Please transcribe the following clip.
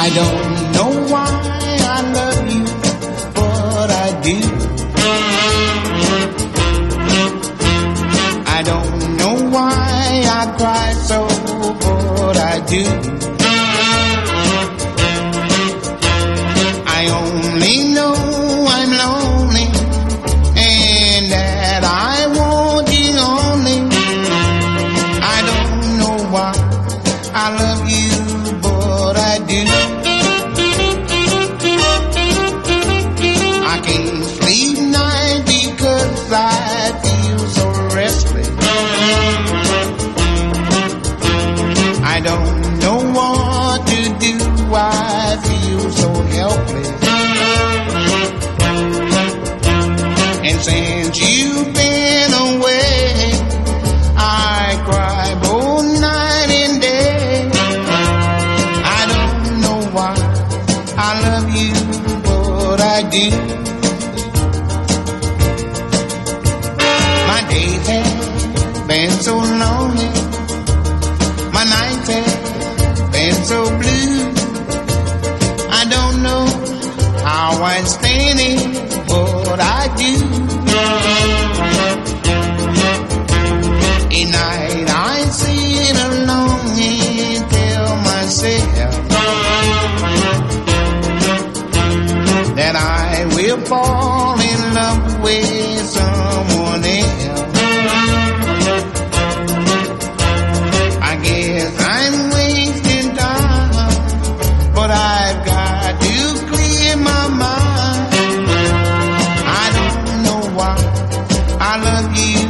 I don't know why I love you, but I do. I don't know why I cry so, but I do. I only know I'm lonely and that I want you only. I don't know why I love you, but I do. I can't sleep night because I feel so restless. I don't know what to do, I feel so helpless. And since you've been away, I cry both night and day. I don't know why I love you, but I do. My days have been so lonely, my nights have been so blue. I don't know how I'm standing, but I do. At night I sit alone and tell myself that I will fall in love with someone else. I guess I'm wasting time, but I've got to clear my mind. I don't know why I love you,